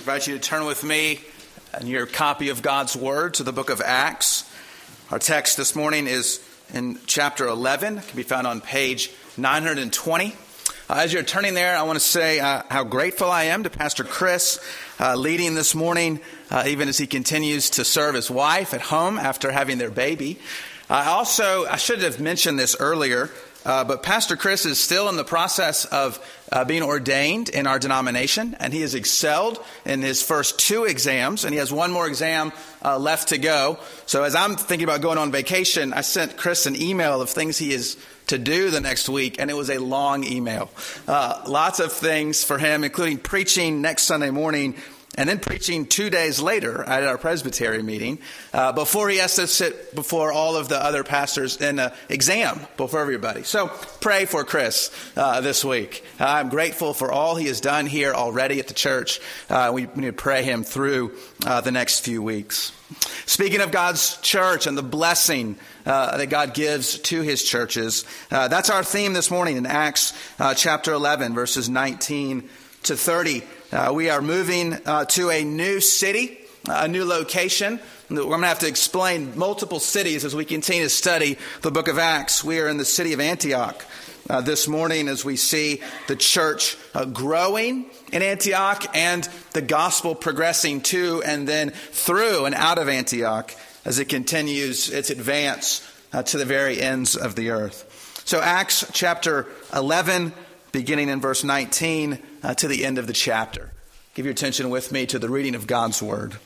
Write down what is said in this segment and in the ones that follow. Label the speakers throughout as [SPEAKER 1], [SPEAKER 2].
[SPEAKER 1] invite you to turn with me in your copy of God's Word to the book of Acts. Our text this morning is in chapter 11. It can be found on page 920. As you're turning there, I want to say how grateful I am to Pastor Chris leading this morning, even as he continues to serve his wife at home after having their baby. I should have mentioned this earlier, but Pastor Chris is still in the process of being ordained in our denomination, and he has excelled in his first 2 exams, and he has one more exam left to go. So as I'm thinking about going on vacation, I sent Chris an email of things he is to do the next week, and it was a long email. Lots of things for him, including preaching next Sunday morning, and then preaching 2 days later at our presbytery meeting, before he has to sit before all of the other pastors in an exam before everybody. So pray for Chris this week. I'm grateful for all he has done here already at the church. We need to pray him through the next few weeks. Speaking of God's church and the blessing that God gives to his churches, that's our theme this morning in Acts chapter 11, verses 19 to 30. We are moving to a new city, a new location. We're going to have to explain multiple cities as we continue to study the book of Acts. We are in the city of Antioch this morning as we see the church growing in Antioch and the gospel progressing to and then through and out of Antioch as it continues its advance to the very ends of the earth. So Acts chapter 11, beginning in verse 19 to the end of the chapter. Give your attention with me to the reading of God's word.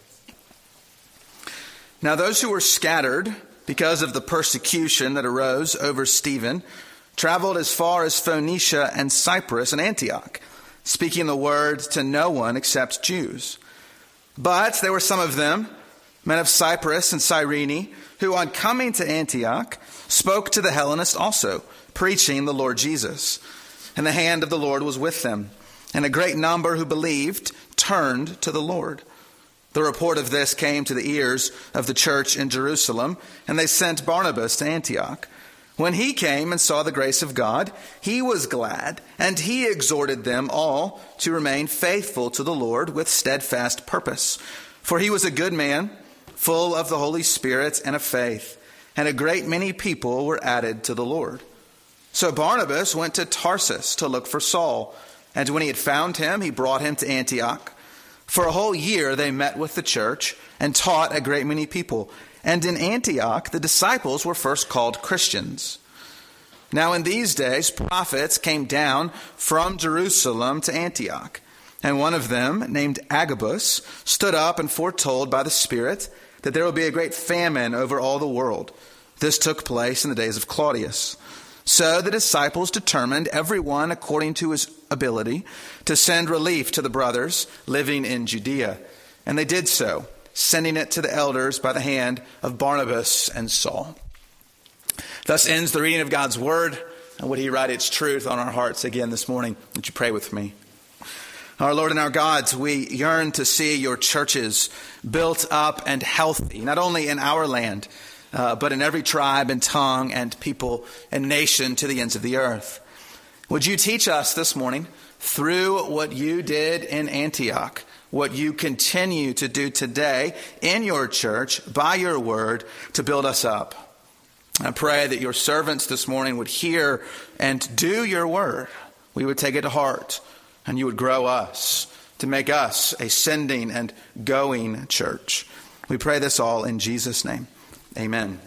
[SPEAKER 1] Now those who were scattered because of the persecution that arose over Stephen traveled as far as Phoenicia and Cyprus and Antioch, speaking the word to no one except Jews. But there were some of them, men of Cyprus and Cyrene, who on coming to Antioch spoke to the Hellenists also, preaching the Lord Jesus. And the hand of the Lord was with them, and a great number who believed turned to the Lord. The report of this came to the ears of the church in Jerusalem, and they sent Barnabas to Antioch. When he came and saw the grace of God, he was glad, and he exhorted them all to remain faithful to the Lord with steadfast purpose. For he was a good man, full of the Holy Spirit and of faith, and a great many people were added to the Lord. So Barnabas went to Tarsus to look for Saul, and when he had found him, he brought him to Antioch. For a whole year they met with the church and taught a great many people. And in Antioch the disciples were first called Christians. Now in these days prophets came down from Jerusalem to Antioch. And one of them, named Agabus, stood up and foretold by the Spirit that there will be a great famine over all the world. This took place in the days of Claudius. So the disciples determined, everyone according to his ability, to send relief to the brothers living in Judea. And they did so, sending it to the elders by the hand of Barnabas and Saul. Thus ends the reading of God's word, and would he write its truth on our hearts again this morning. Would you pray with me? Our Lord and our God, we yearn to see your churches built up and healthy, not only in our land, but in every tribe and tongue and people and nation to the ends of the earth. Would you teach us this morning through what you did in Antioch, what you continue to do today in your church by your word to build us up? I pray that your servants this morning would hear and do your word. We would take it to heart, and you would grow us to make us a sending and going church. We pray this all in Jesus' name. Amen.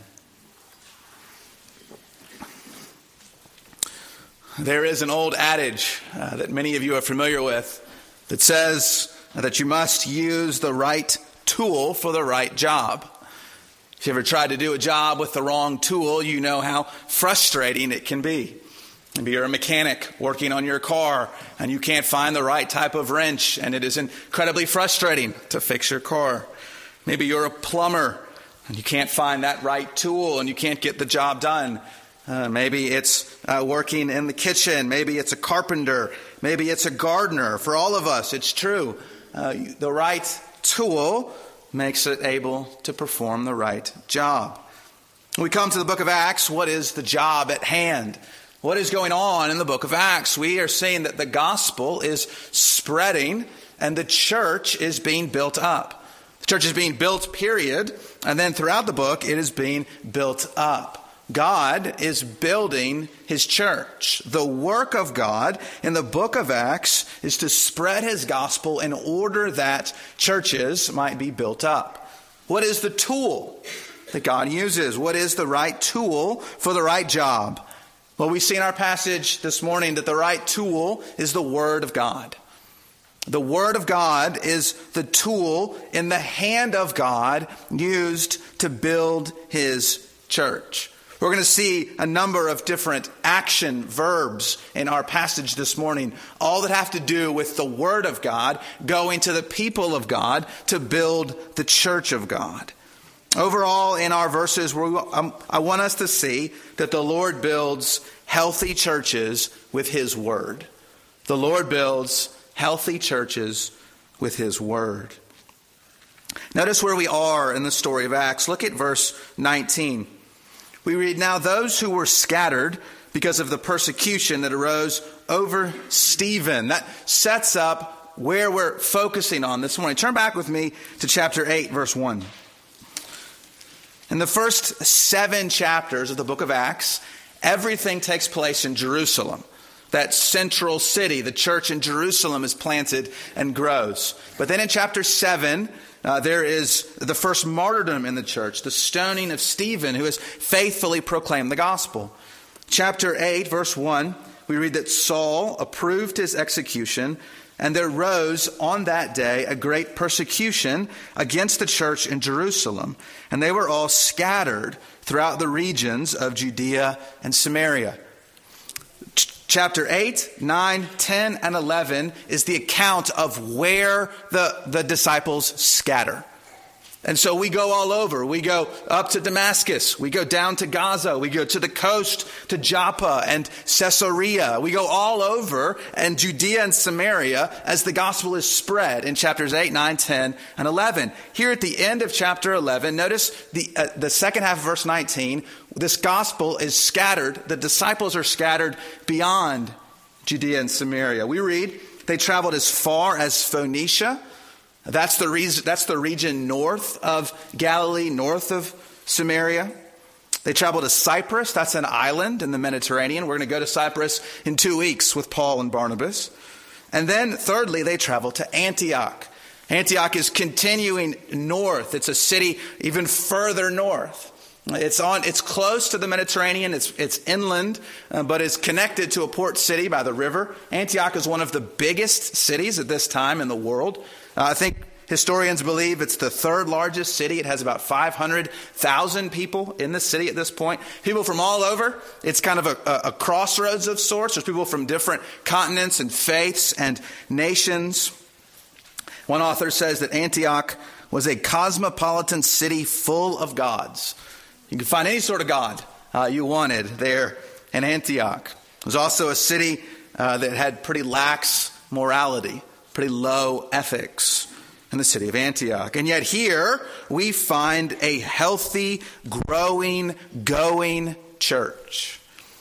[SPEAKER 1] There is an old adage that many of you are familiar with that says that you must use the right tool for the right job. If you ever tried to do a job with the wrong tool, you know how frustrating it can be. Maybe you're a mechanic working on your car and you can't find the right type of wrench, and it is incredibly frustrating to fix your car. Maybe you're a plumber and you can't find that right tool and you can't get the job done. Maybe it's working in the kitchen. Maybe it's a carpenter. Maybe it's a gardener. For all of us, it's true. The right tool makes it able to perform the right job. When we come to the book of Acts, what is the job at hand? What is going on in the book of Acts? We are seeing that the gospel is spreading and the church is being built up. The church is being built, period. And then throughout the book, it is being built up. God is building his church. The work of God in the book of Acts is to spread his gospel in order that churches might be built up. What is the tool that God uses? What is the right tool for the right job? Well, we see in our passage this morning that the right tool is the Word of God. The Word of God is the tool in the hand of God used to build his church. We're going to see a number of different action verbs in our passage this morning, all that have to do with the Word of God going to the people of God to build the church of God. Overall, in our verses, I want us to see that the Lord builds healthy churches with his Word. The Lord builds healthy churches with his Word. Notice where we are in the story of Acts. Look at verse 19. We read, "Now those who were scattered because of the persecution that arose over Stephen." That sets up where we're focusing on this morning. Turn back with me to chapter 8, verse 1. In the first 7 chapters of the book of Acts, everything takes place in Jerusalem. That central city, the church in Jerusalem, is planted and grows. But then in chapter 7, there is the first martyrdom in the church, the stoning of Stephen, who has faithfully proclaimed the gospel. Chapter 8, verse 1, we read that Saul approved his execution, and there rose on that day a great persecution against the church in Jerusalem, and they were all scattered throughout the regions of Judea and Samaria. Chapter 8, 9, 10, and 11 is the account of where the disciples scatter. And so we go all over. We go up to Damascus. We go down to Gaza. We go to the coast, to Joppa and Caesarea. We go all over and Judea and Samaria as the gospel is spread in chapters 8, 9, 10, and 11. Here at the end of chapter 11, notice the second half of verse 19, this gospel is scattered. The disciples are scattered beyond Judea and Samaria. We read, they traveled as far as Phoenicia. That's the region north of Galilee, north of Samaria. They traveled to Cyprus. That's an island in the Mediterranean. We're going to go to Cyprus in 2 weeks with Paul and Barnabas. And then thirdly, they traveled to Antioch. Antioch is continuing north. It's a city even further north. It's close to the Mediterranean. It's inland, but it's connected to a port city by the river. Antioch is one of the biggest cities at this time in the world. I think historians believe it's the third largest city. It has about 500,000 people in the city at this point. People from all over. It's kind of a crossroads of sorts. There's people from different continents and faiths and nations. One author says that Antioch was a cosmopolitan city full of gods. You could find any sort of god you wanted there in Antioch. It was also a city that had pretty lax morality, pretty low ethics in the city of Antioch. And yet here we find a healthy, growing, going church,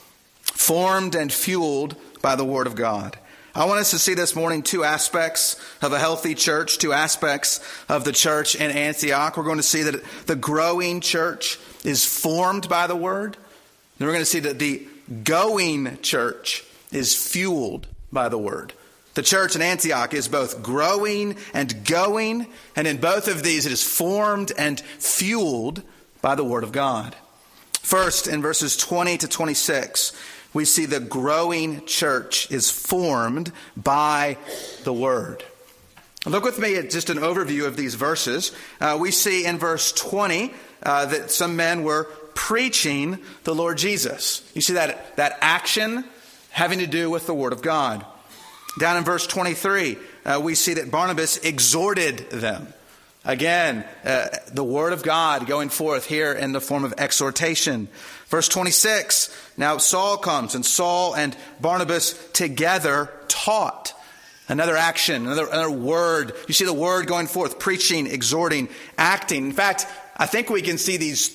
[SPEAKER 1] formed and fueled by the Word of God. I want us to see this morning 2 aspects of a healthy church, 2 aspects of the church in Antioch. We're going to see that the growing church is formed by the Word. Then we're going to see that the going church is fueled by the Word. The church in Antioch is both growing and going, and in both of these it is formed and fueled by the Word of God. First, in verses 20 to 26, we see the growing church is formed by the Word. Look with me at just an overview of these verses. We see in verse 20 that some men were preaching the Lord Jesus. You see that action having to do with the Word of God. Down in verse 23, we see that Barnabas exhorted them. Again, the Word of God going forth here in the form of exhortation. Verse 26, now Saul comes, and Saul and Barnabas together taught. Another action, another word. You see the Word going forth, preaching, exhorting, acting. In fact, I think we can see these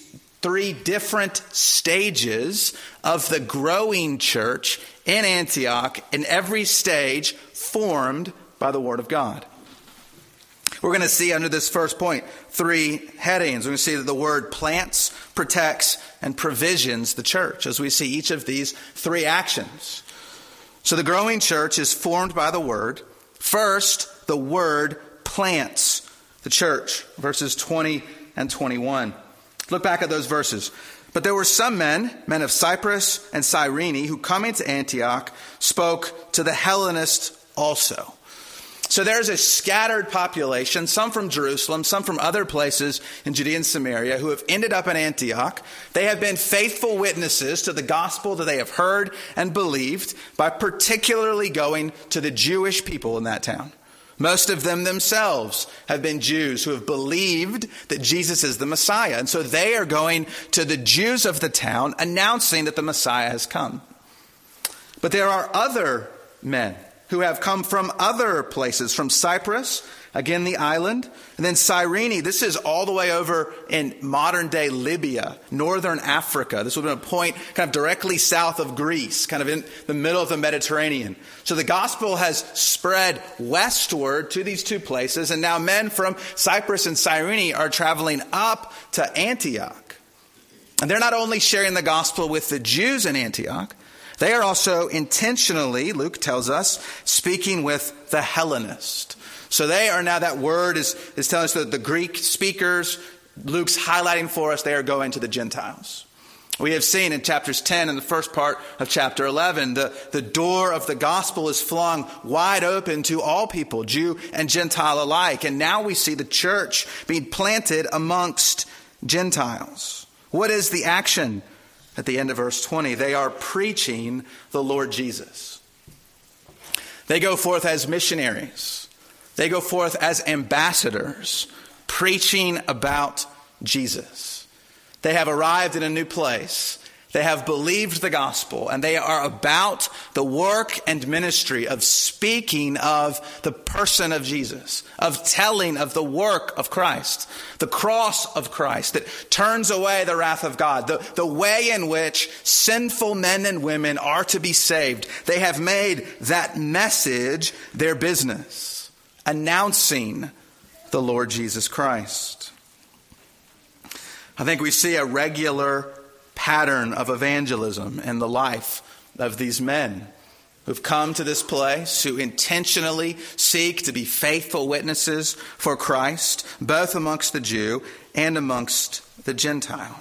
[SPEAKER 1] three different stages of the growing church in Antioch, in every stage formed by the Word of God. We're going to see under this first point three headings. We're going to see that the word plants, protects, and provisions the church as we see each of these three actions. So the growing church is formed by the Word. First, the Word plants the church, verses 20 and 21. Look back at those verses. But there were some men of Cyprus and Cyrene, who coming to Antioch spoke to the Hellenists also. So there's a scattered population, some from Jerusalem, some from other places in Judea and Samaria, who have ended up in Antioch. They have been faithful witnesses to the gospel that they have heard and believed by particularly going to the Jewish people in that town. Most of them themselves have been Jews who have believed that Jesus is the Messiah. And so they are going to the Jews of the town announcing that the Messiah has come. But there are other men who have come from other places, from Cyprus, again the island, and then Cyrene. This is all the way over in modern-day Libya, northern Africa. This would have been a point kind of directly south of Greece, kind of in the middle of the Mediterranean. So the gospel has spread westward to these two places, and now men from Cyprus and Cyrene are traveling up to Antioch. And they're not only sharing the gospel with the Jews in Antioch, they are also intentionally, Luke tells us, speaking with the Hellenist. So they are now, that word is telling us that the Greek speakers, Luke's highlighting for us, they are going to the Gentiles. We have seen in chapters 10 and the first part of chapter 11, the door of the gospel is flung wide open to all people, Jew and Gentile alike. And now we see the church being planted amongst Gentiles. What is the action? At the end of verse 20, they are preaching the Lord Jesus. They go forth as missionaries. They go forth as ambassadors, preaching about Jesus. They have arrived in a new place. They have believed the gospel, and they are about the work and ministry of speaking of the person of Jesus, of telling of the work of Christ, the cross of Christ that turns away the wrath of God, the way in which sinful men and women are to be saved. They have made that message their business, announcing the Lord Jesus Christ. I think we see a regular pattern of evangelism in the life of these men who've come to this place, who intentionally seek to be faithful witnesses for Christ, both amongst the Jew and amongst the Gentile.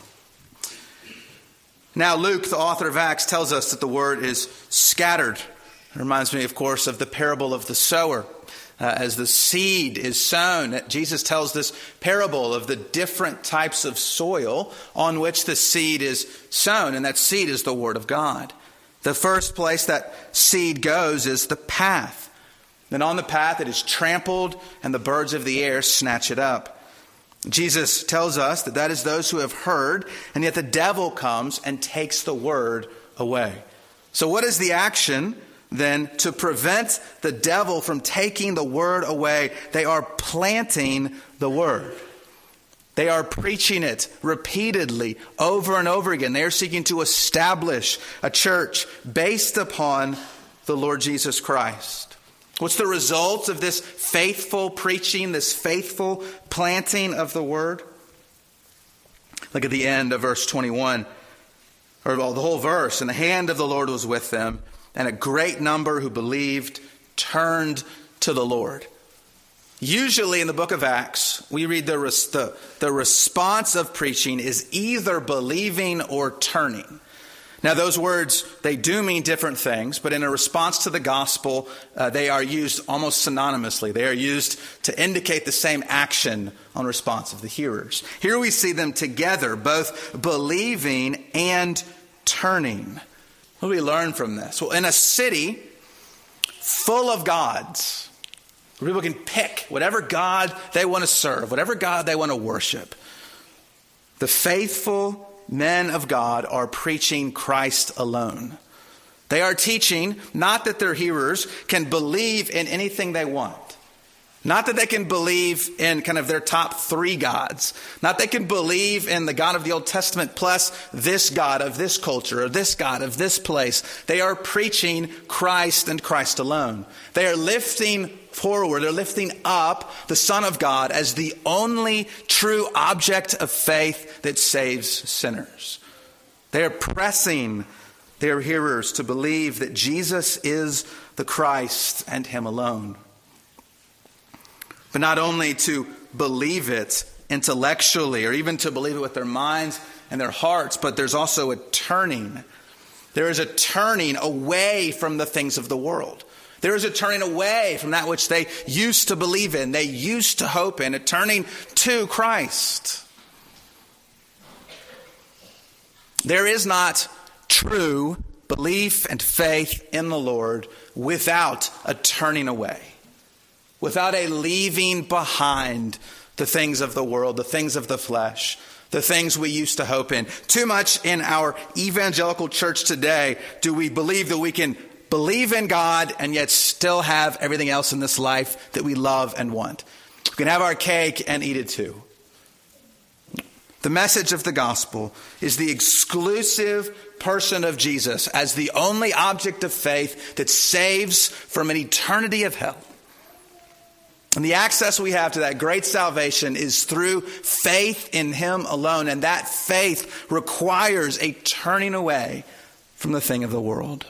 [SPEAKER 1] Now, Luke, the author of Acts, tells us that the word is scattered. It reminds me, of course, of the parable of the sower. As the seed is sown, Jesus tells this parable of the different types of soil on which the seed is sown, and that seed is the Word of God. The first place that seed goes is the path. Then on the path it is trampled, and the birds of the air snatch it up. Jesus tells us that is those who have heard, and yet the devil comes and takes the word away. So what is the action then to prevent the devil from taking the word away? They are planting the word. They are preaching it repeatedly over and over again. They are seeking to establish a church based upon the Lord Jesus Christ. What's the result of this faithful preaching, this faithful planting of the word? Look at the end of verse 21, or the whole verse. And the hand of the Lord was with them, and a great number who believed turned to the Lord. Usually in the book of Acts, we read the response of preaching is either believing or turning. Now those words, they do mean different things, but in a response to the gospel, they are used almost synonymously. They are used to indicate the same action on response of the hearers. Here we see them together, both believing and turning. What do we learn from this? Well, in a city full of gods, where people can pick whatever God they want to serve, whatever God they want to worship, the faithful men of God are preaching Christ alone. They are teaching not that their hearers can believe in anything they want, Not that they can believe in kind of their top three gods. Not that they can believe in the God of the Old Testament plus this God of this culture or this God of this place. They are preaching Christ and Christ alone. They are lifting forward, they're lifting up the Son of God as the only true object of faith that saves sinners. They are pressing their hearers to believe that Jesus is the Christ and him alone. But not only to believe it intellectually or even to believe it with their minds and their hearts, but there's also a turning. There is a turning away from the things of the world. There is a turning away from that which they used to believe in, they used to hope in, a turning to Christ. There is not true belief and faith in the Lord without a turning away. Without a leaving behind the things of the world, the things of the flesh, the things we used to hope in. Too much in our evangelical church today do we believe that we can believe in God and yet still have everything else in this life that we love and want. We can have our cake and eat it too. The message of the gospel is the exclusive person of Jesus as the only object of faith that saves from an eternity of hell. And the access we have to that great salvation is through faith in him alone. And that faith requires a turning away from the thing of the world.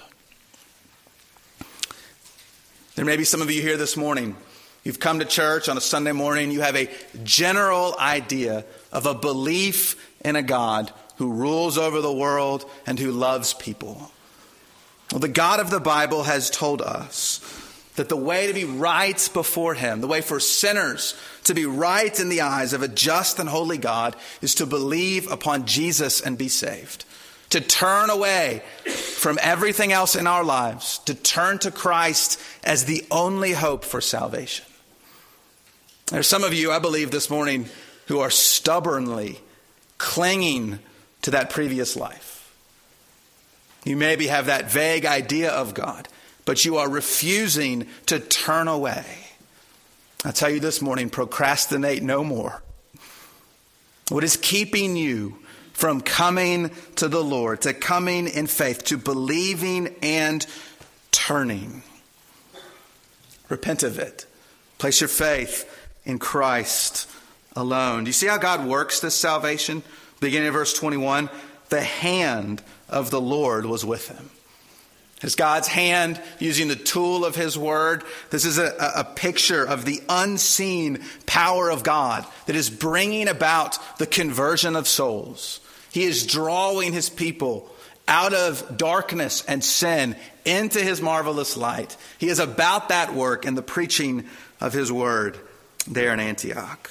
[SPEAKER 1] There may be some of you here this morning. You've come to church on a Sunday morning. You have a general idea of a belief in a God who rules over the world and who loves people. Well, the God of the Bible has told us that the way to be right before him, the way for sinners to be right in the eyes of a just and holy God, is to believe upon Jesus and be saved. To turn away from everything else in our lives, to turn to Christ as the only hope for salvation. There's some of you, I believe, this morning who are stubbornly clinging to that previous life. You maybe have that vague idea of God, but you are refusing to turn away. I tell you this morning, procrastinate no more. What is keeping you from coming to the Lord, to coming in faith, to believing and turning? Repent of it. Place your faith in Christ alone. Do you see how God works this salvation? Beginning of verse 21, the hand of the Lord was with him. As God's hand using the tool of his word, this is a picture of the unseen power of God that is bringing about the conversion of souls. He is drawing his people out of darkness and sin into his marvelous light. He is about that work in the preaching of his word there in Antioch.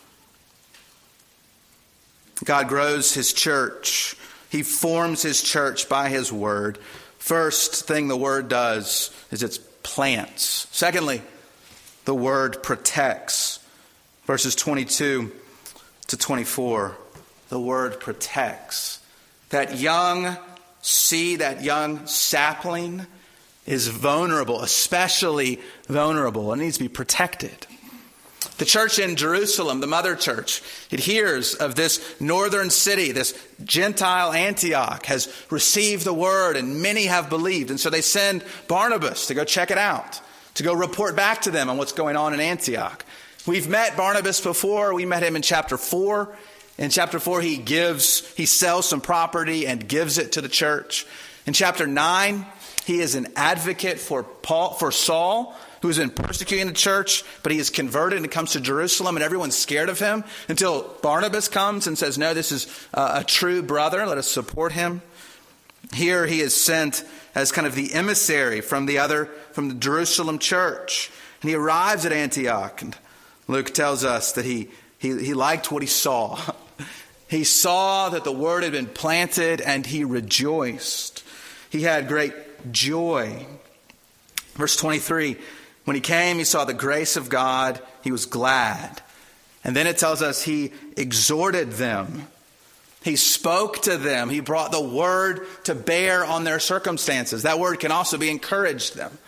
[SPEAKER 1] God grows his church. He forms his church by his word. First thing the word does is it plants. Secondly, the word protects. Verses 22 to 24, the word protects. That young seed, that young sapling is vulnerable, especially vulnerable. It needs to be protected. The church in Jerusalem, the mother church, it hears of this northern city, this Gentile Antioch has received the word and many have believed. And so they send Barnabas to go check it out, to go report back to them on what's going on in Antioch. We've met Barnabas before. We met him in chapter 4. In chapter 4, he sells some property and gives it to the church. In chapter 9, he is an advocate for Saul, who has been persecuting the church, but he is converted and comes to Jerusalem, and everyone's scared of him until Barnabas comes and says, no, this is a true brother. Let us support him. Here he is sent as kind of the emissary from the Jerusalem church. And he arrives at Antioch, and Luke tells us that he liked what he saw. He saw that the word had been planted, and he rejoiced. He had great joy. Verse 23, when he came, he saw the grace of God. He was glad. And then it tells us he exhorted them. He spoke to them. He brought the word to bear on their circumstances. That word can also be encouraged them.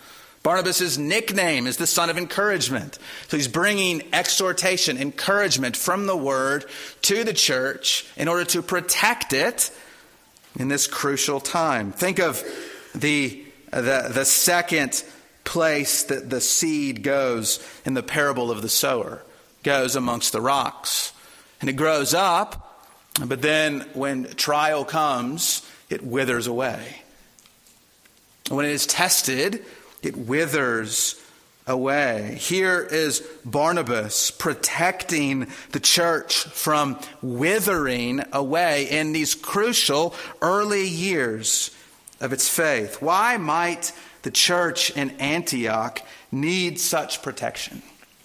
[SPEAKER 1] Barnabas' nickname is the son of encouragement. So he's bringing exhortation, encouragement from the word to the church in order to protect it in this crucial time. Think of the second place that the seed goes in the parable of the sower. It goes amongst the rocks. And it grows up, but then when trial comes, it withers away. When it is tested, it withers away. Here is Barnabas protecting the church from withering away in these crucial early years of its faith. Why might the church in Antioch need such protection?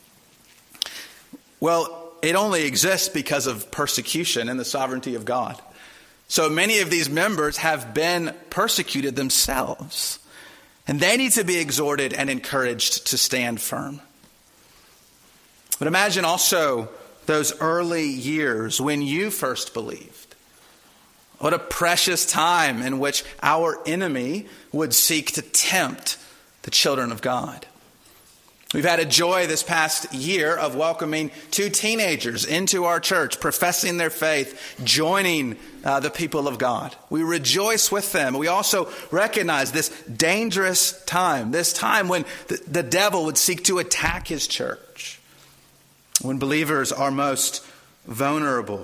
[SPEAKER 1] Well, it only exists because of persecution and the sovereignty of God. So many of these members have been persecuted themselves, and they need to be exhorted and encouraged to stand firm. But imagine also those early years when you first believed. What a precious time in which our enemy would seek to tempt the children of God. We've had a joy this past year of welcoming 2 teenagers into our church, professing their faith, joining the people of God. We rejoice with them. We also recognize this dangerous time, this time when the devil would seek to attack his church, when believers are most vulnerable.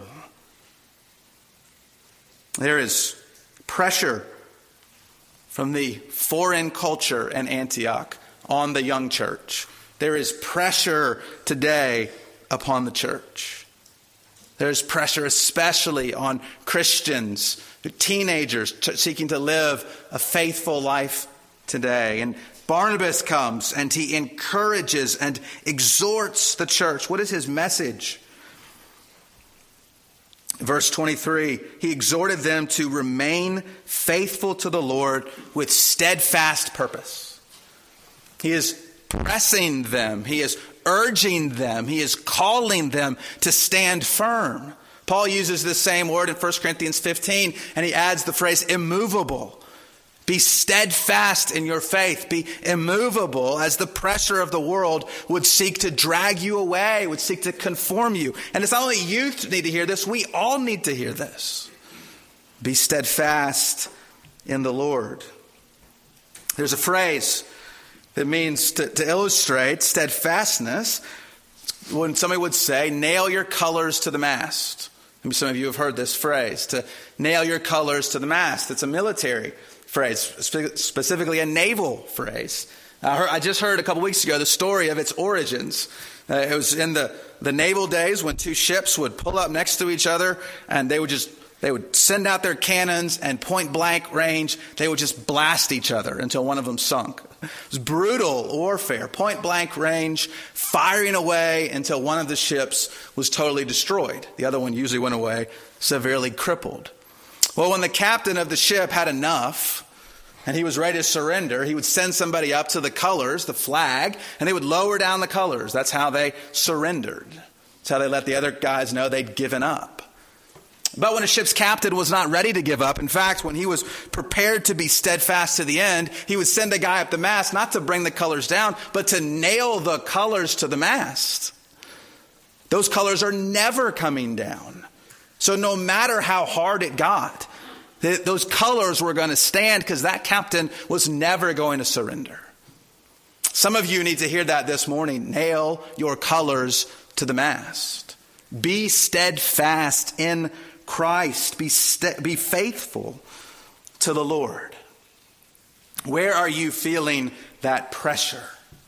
[SPEAKER 1] There is pressure from the foreign culture in Antioch on the young church. There is pressure today upon the church. There's pressure especially on Christians, teenagers seeking to live a faithful life today. And Barnabas comes and he encourages and exhorts the church. What is his message? Verse 23, he exhorted them to remain faithful to the Lord with steadfast purpose. He is pressing them. He is urging them. He is calling them to stand firm. Paul uses the same word in 1 Corinthians 15, and he adds the phrase immovable. Be steadfast in your faith. Be immovable as the pressure of the world would seek to drag you away, would seek to conform you. And it's not only youth who need to hear this, we all need to hear this. Be steadfast in the Lord. There's a phrase that means to illustrate steadfastness when somebody would say, nail your colors to the mast. Maybe some of you have heard this phrase, to nail your colors to the mast. It's a military phrase, specifically a naval phrase. I just heard a couple weeks ago the story of its origins. It was in the naval days when 2 ships would pull up next to each other and they would send out their cannons and point blank range. They would just blast each other until one of them sunk. It was brutal warfare, point blank range, firing away until one of the ships was totally destroyed. The other one usually went away severely crippled. Well, when the captain of the ship had enough and he was ready to surrender, he would send somebody up to the colors, the flag, and they would lower down the colors. That's how they surrendered. That's how they let the other guys know they'd given up. But when a ship's captain was not ready to give up, in fact, when he was prepared to be steadfast to the end, he would send a guy up the mast, not to bring the colors down, but to nail the colors to the mast. Those colors are never coming down. So no matter how hard it got, those colors were going to stand because that captain was never going to surrender. Some of you need to hear that this morning. Nail your colors to the mast. Be steadfast in Christ. Be faithful to the Lord. Where are you feeling that pressure?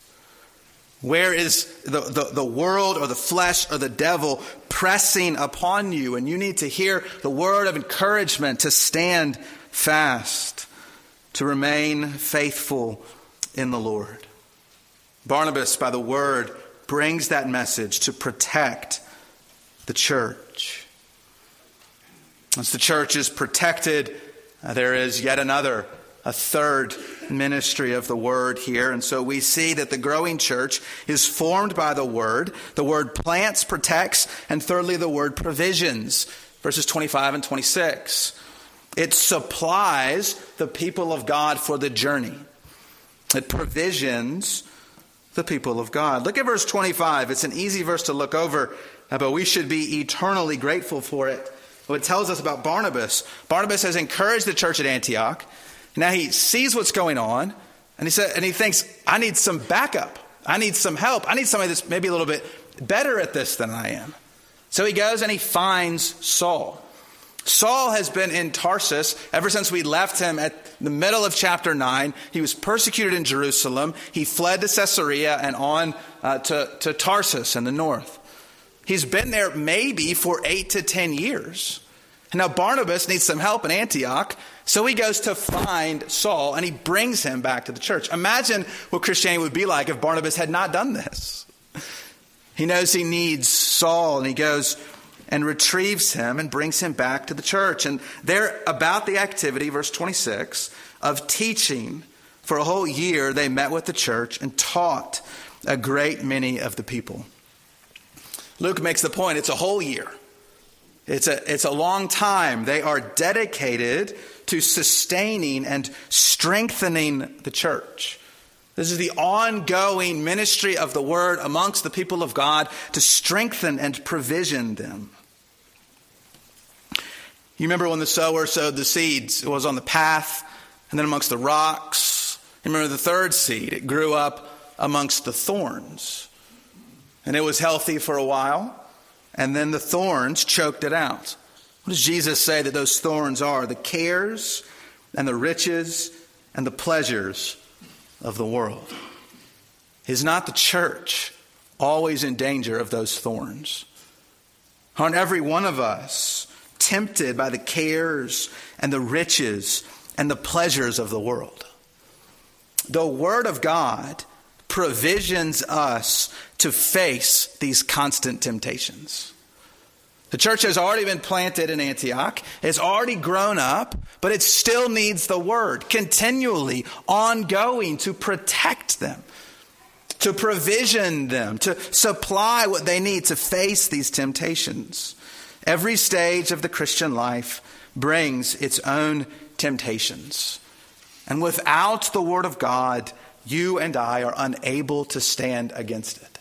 [SPEAKER 1] Where is the world or the flesh or the devil pressing upon you? And you need to hear the word of encouragement to stand fast, to remain faithful in the Lord. Barnabas, by the word, brings that message to protect the church. Once the church is protected, there is yet another, a third ministry of the word here. And so we see that the growing church is formed by the word. The word plants, protects, and thirdly, the word provisions. Verses 25 and 26. It supplies the people of God for the journey. It provisions the people of God. Look at verse 25. It's an easy verse to look over, but we should be eternally grateful for it. It tells us about Barnabas. Barnabas has encouraged the church at Antioch. Now he sees what's going on, and he thinks, I need some backup. I need some help. I need somebody that's maybe a little bit better at this than I am. So he goes and he finds Saul. Saul has been in Tarsus ever since we left him at the middle of chapter 9. He was persecuted in Jerusalem. He fled to Caesarea and on to Tarsus in the north. He's been there maybe for 8 to 10 years. And now Barnabas needs some help in Antioch, so he goes to find Saul and he brings him back to the church. Imagine what Christianity would be like if Barnabas had not done this. He knows he needs Saul, and he goes and retrieves him and brings him back to the church. And they're about the activity, verse 26, of teaching. For a whole year they met with the church and taught a great many of the people. Luke makes the point, it's a whole year. It's a long time. They are dedicated to sustaining and strengthening the church. This is the ongoing ministry of the word amongst the people of God to strengthen and provision them. You remember when the sower sowed the seeds? It was on the path and then amongst the rocks. You remember the third seed? It grew up amongst the thorns. And it was healthy for a while, and then the thorns choked it out. What does Jesus say that those thorns are? The cares and the riches and the pleasures of the world. Is not the church always in danger of those thorns? Aren't every one of us tempted by the cares and the riches and the pleasures of the world? The Word of God provisions us to face these constant temptations. The church has already been planted in Antioch. It's already grown up, but it still needs the word continually, ongoing, to protect them, to provision them, to supply what they need to face these temptations. Every stage of the Christian life brings its own temptations. And without the word of God, you and I are unable to stand against it.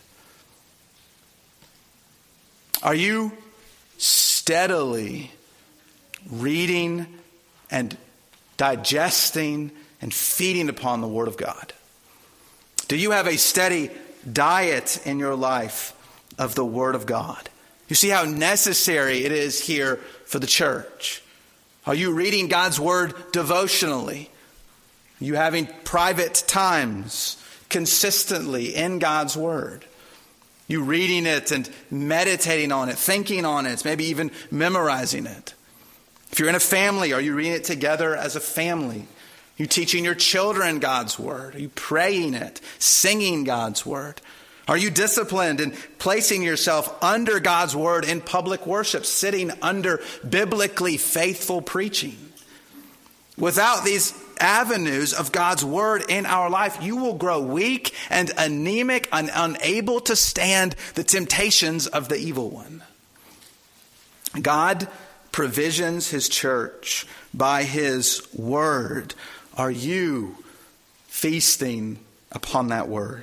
[SPEAKER 1] Are you steadily reading and digesting and feeding upon the Word of God? Do you have a steady diet in your life of the Word of God? You see how necessary it is here for the church. Are you reading God's Word devotionally? Are you having private times consistently in God's Word? You reading it and meditating on it, thinking on it, maybe even memorizing it. If you're in a family, are you reading it together as a family? Are you teaching your children God's Word? Are you praying it, singing God's Word? Are you disciplined in placing yourself under God's Word in public worship, sitting under biblically faithful preaching? Without these avenues of God's word in our life, you will grow weak and anemic and unable to stand the temptations of the evil one. God provisions his church by his word. Are you feasting upon that word?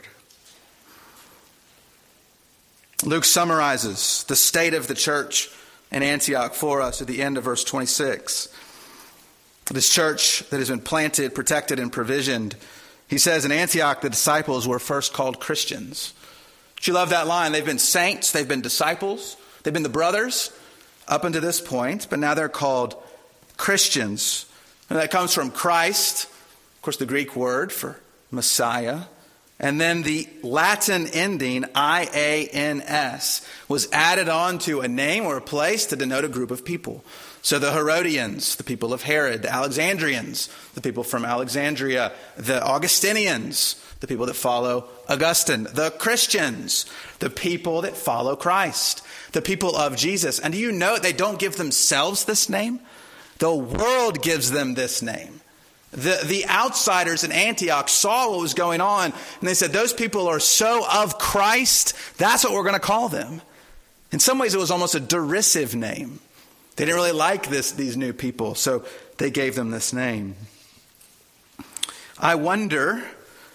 [SPEAKER 1] Luke summarizes the state of the church in Antioch for us at the end of verse 26. This church that has been planted, protected, and provisioned. He says in Antioch, the disciples were first called Christians. Don't you love that line? They've been saints, they've been disciples, they've been the brothers up until this point, but now they're called Christians. And that comes from Christ, of course, the Greek word for Messiah. And then the Latin ending, IANS, was added on to a name or a place to denote a group of people. So the Herodians, the people of Herod, the Alexandrians, the people from Alexandria, the Augustinians, the people that follow Augustine, the Christians, the people that follow Christ, the people of Jesus. And do you know they don't give themselves this name? The world gives them this name. The outsiders in Antioch saw what was going on, and they said, those people are so of Christ, that's what we're going to call them. In some ways, it was almost a derisive name. They didn't really like these new people, so they gave them this name. I wonder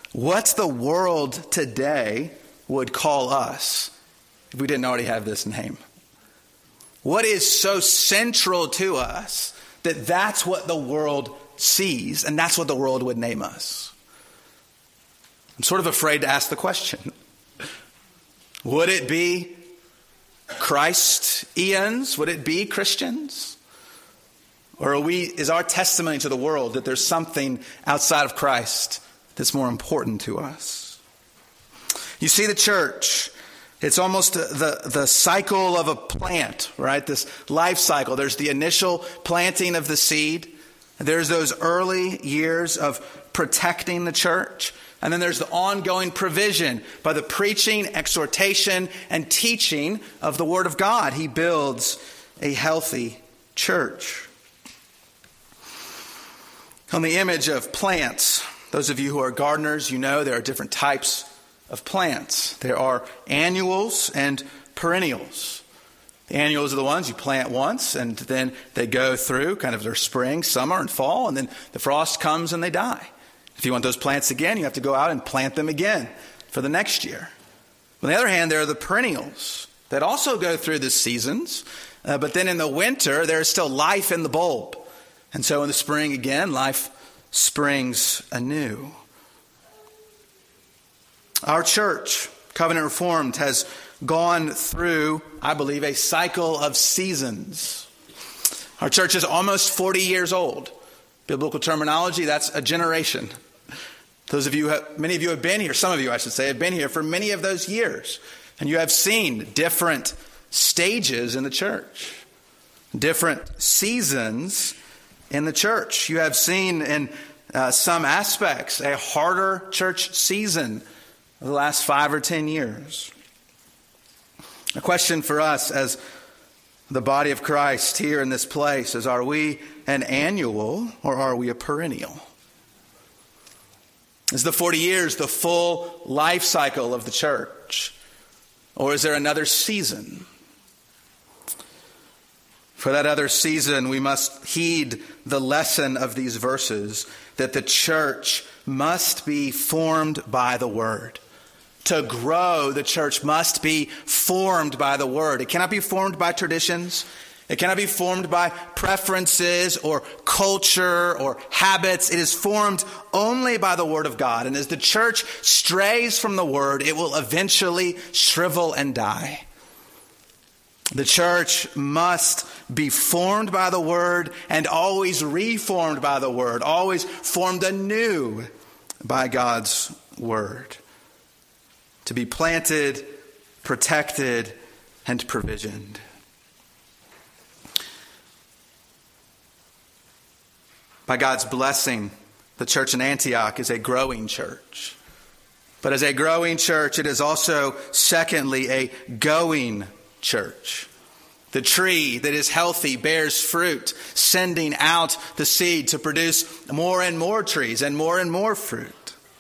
[SPEAKER 1] what the world today would call us if we didn't already have this name? What is so central to us that that's what the world sees and that's what the world would name us? I'm sort of afraid to ask the question. Would it be Christians? Would it be Christians? Or is our testimony to the world that there's something outside of Christ that's more important to us? You see, the church, it's almost the cycle of a plant, right? This life cycle. There's the initial planting of the seed. There's those early years of protecting the church. And then there's the ongoing provision by the preaching, exhortation, and teaching of the Word of God. He builds a healthy church. On the image of plants, those of you who are gardeners, you know there are different types of plants. There are annuals and perennials. The annuals are the ones you plant once, and then they go through kind of their spring, summer, and fall, and then the frost comes and they die. If you want those plants again, you have to go out and plant them again for the next year. On the other hand, there are the perennials that also go through the seasons, but then in the winter, there is still life in the bulb. And so in the spring again, life springs anew. Our church, Covenant Reformed, has gone through, I believe, a cycle of seasons. Our church is almost 40 years old. Biblical terminology, that's a generation. Those of you, many of you have been here, some of you I should say, have been here for many of those years. And you have seen different stages in the church, different seasons in the church. You have seen in some aspects a harder church season of the last 5 or 10 years. A question for us as the body of Christ here in this place is, are we an annual or are we a perennial? Is the 40 years the full life cycle of the church? Or is there another season? For that other season, we must heed the lesson of these verses that the church must be formed by the Word. To grow, the church must be formed by the Word. It cannot be formed by traditions. It cannot be formed by preferences or culture or habits. It is formed only by the Word of God. And as the church strays from the Word, it will eventually shrivel and die. The church must be formed by the Word and always reformed by the Word, always formed anew by God's Word. To be planted, protected, and provisioned. By God's blessing, the church in Antioch is a growing church. But as a growing church, it is also, secondly, a going church. The tree that is healthy bears fruit, sending out the seed to produce more and more trees and more fruit.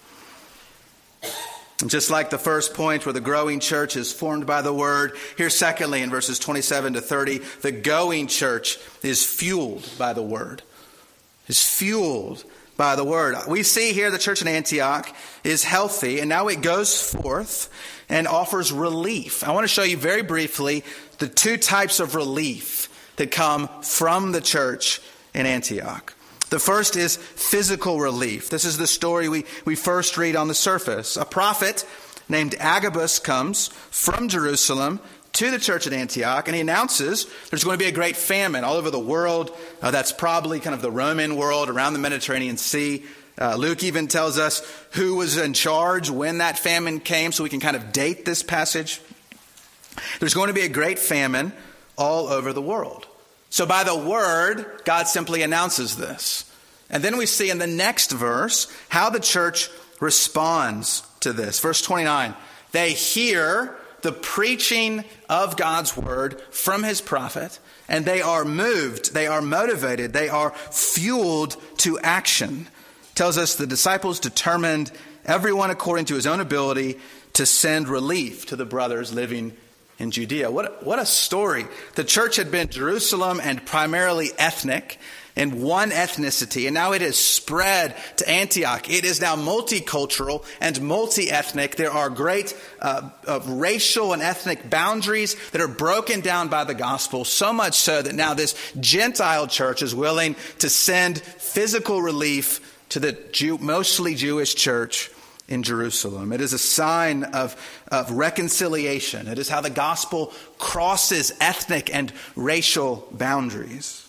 [SPEAKER 1] And just like the first point where the growing church is formed by the Word, here secondly in verses 27 to 30, the going church is fueled by the Word. Is fueled by the Word. We see here the church in Antioch is healthy, and now it goes forth and offers relief. I want to show you very briefly the two types of relief that come from the church in Antioch. The first is physical relief. This is the story we first read on the surface. A prophet named Agabus comes from Jerusalem to the church at Antioch, and he announces there's going to be a great famine all over the world. That's probably kind of the Roman world around the Mediterranean Sea. Luke even tells us who was in charge when that famine came, so we can kind of date this passage. There's going to be a great famine all over the world. So by the Word, God simply announces this. And then we see in the next verse how the church responds to this. Verse 29, they hear the preaching of God's Word from His prophet, and they are moved, they are motivated, they are fueled to action. It tells us the disciples determined, everyone according to his own ability, to send relief to the brothers living in Judea. What a story. The church had been Jerusalem and primarily ethnic, in one ethnicity, and now it has spread to Antioch. It is now multicultural and multi-ethnic. There are great racial and ethnic boundaries that are broken down by the gospel, so much so that now this Gentile church is willing to send physical relief to the mostly Jewish church in Jerusalem. It is a sign of reconciliation. It is how the gospel crosses ethnic and racial boundaries.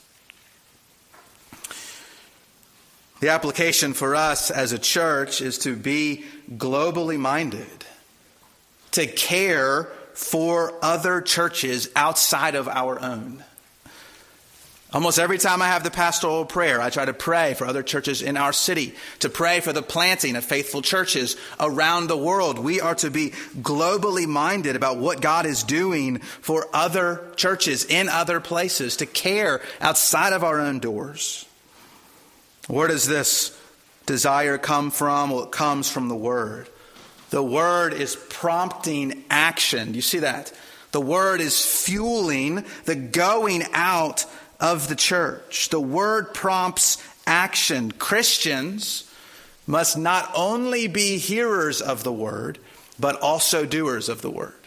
[SPEAKER 1] The application for us as a church is to be globally minded, to care for other churches outside of our own. Almost every time I have the pastoral prayer, I try to pray for other churches in our city, to pray for the planting of faithful churches around the world. We are to be globally minded about what God is doing for other churches in other places, to care outside of our own doors. Where does this desire come from? Well, it comes from the Word. The Word is prompting action. You see that? The Word is fueling the going out of the church. The Word prompts action. Christians must not only be hearers of the Word, but also doers of the Word.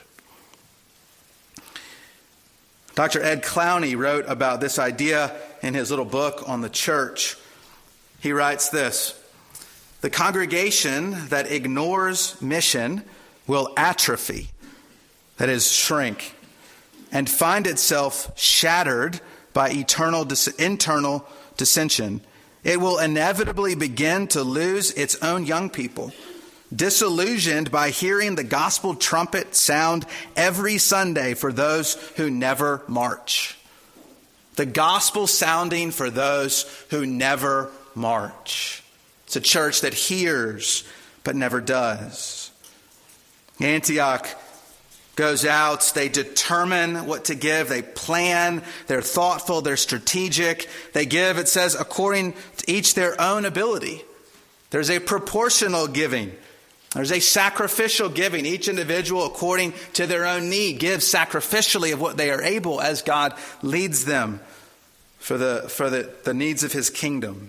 [SPEAKER 1] Dr. Ed Clowney wrote about this idea in his little book on the church. He writes this: the congregation that ignores mission will atrophy, that is, shrink, and find itself shattered by internal dissension. It will inevitably begin to lose its own young people, disillusioned by hearing the gospel trumpet sound every Sunday for those who never march. The gospel sounding for those who never march. It's a church that hears but never does. Antioch goes out, they determine what to give, they plan, they're thoughtful, they're strategic. They give, it says, according to each their own ability. There's a proportional giving. There's a sacrificial giving. Each individual, according to their own need, gives sacrificially of what they are able as God leads them for the needs of his kingdom.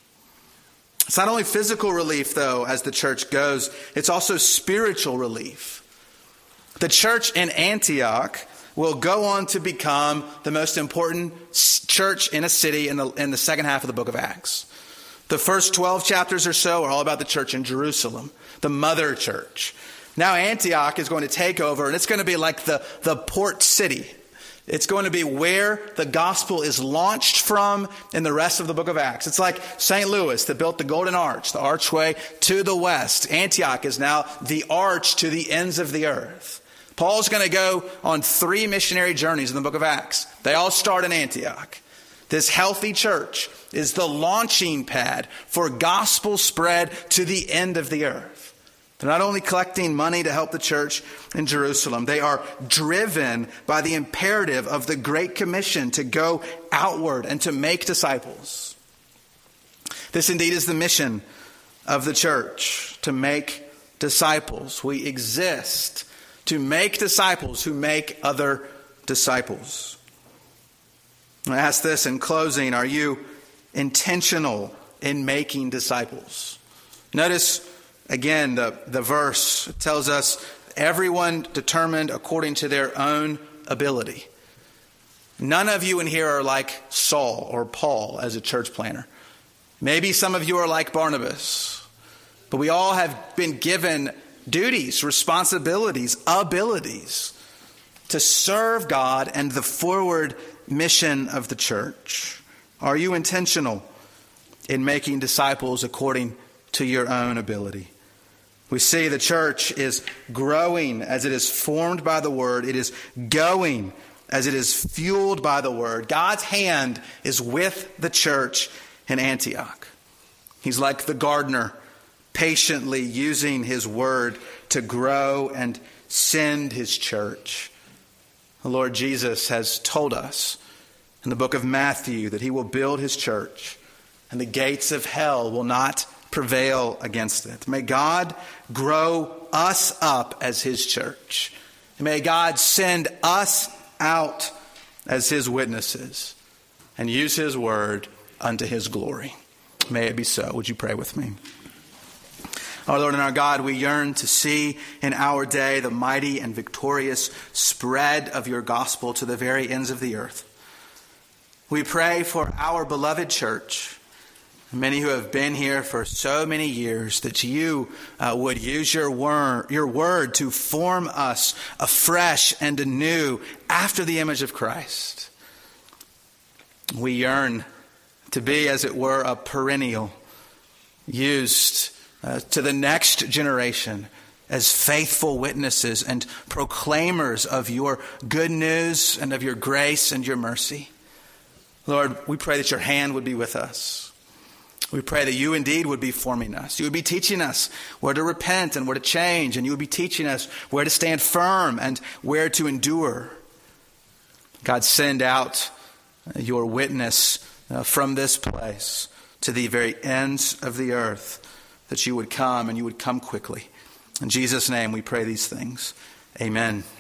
[SPEAKER 1] It's not only physical relief, though, as the church goes, it's also spiritual relief. The church in Antioch will go on to become the most important church in a city in the second half of the book of Acts. The first 12 chapters or so are all about the church in Jerusalem, the mother church. Now Antioch is going to take over, and it's going to be like the port city. It's going to be where the gospel is launched from in the rest of the book of Acts. It's like St. Louis that built the Golden Arch, the archway to the west. Antioch is now the arch to the ends of the earth. Paul's going to go on 3 missionary journeys in the book of Acts. They all start in Antioch. This healthy church is the launching pad for gospel spread to the end of the earth. They're not only collecting money to help the church in Jerusalem, they are driven by the imperative of the Great Commission to go outward and to make disciples. This indeed is the mission of the church, to make disciples. We exist to make disciples who make other disciples. I ask this in closing: are you intentional in making disciples? Notice again the verse tells us everyone determined according to their own ability. None of you in here are like Saul or Paul as a church planner. Maybe some of you are like Barnabas, but we all have been given duties, responsibilities, abilities to serve God and the forward mission of the church. Are you intentional in making disciples according to your own ability? We see the church is growing as it is formed by the word. It is going as it is fueled by the word. God's hand is with the church in Antioch. He's like the gardener, patiently using his word to grow and send his church. The Lord Jesus has told us in the book of Matthew that he will build his church and the gates of hell will not prevail against it. May God grow us up as his church. May God send us out as his witnesses and use his word unto his glory. May it be so. Would you pray with me? Our Lord and our God, we yearn to see in our day the mighty and victorious spread of your gospel to the very ends of the earth. We pray for our beloved church, many who have been here for so many years, that you would use your word to form us afresh and anew after the image of Christ. We yearn to be, as it were, a perennial, used to the next generation as faithful witnesses and proclaimers of your good news and of your grace and your mercy. Lord, we pray that your hand would be with us. We pray that you indeed would be forming us. You would be teaching us where to repent and where to change, and you would be teaching us where to stand firm and where to endure. God, send out your witness from this place to the very ends of the earth, that you would come and you would come quickly. In Jesus' name we pray these things. Amen.